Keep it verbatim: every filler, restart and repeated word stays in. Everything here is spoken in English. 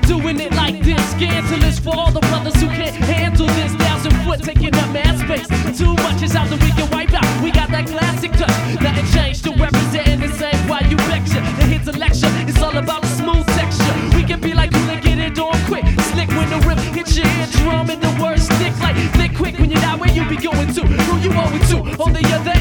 doing it like this. Scandalous for all the brothers who can't handle this. Thousand foot taking up mad space. Too much is out that we can wipe out. We got that classic touch. Nothing changed, still representing the same. Why you lecture? And here's a lecture. It's all about the smooth texture. We can be like you and get it on quick. Slick when the rip hits your eardrum and the words stick like thick quick when you're not where you be going to. Who you owe it to? On the other